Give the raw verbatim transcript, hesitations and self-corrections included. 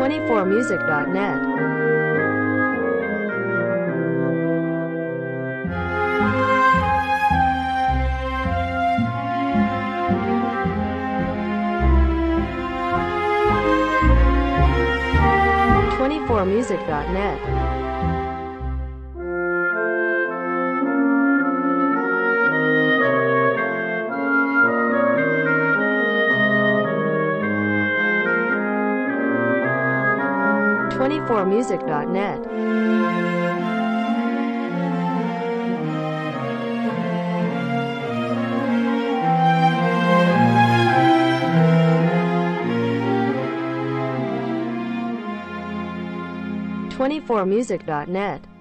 twenty-four music dot net. twenty-four music dot net. twenty-four music dot net. twenty-four music dot net.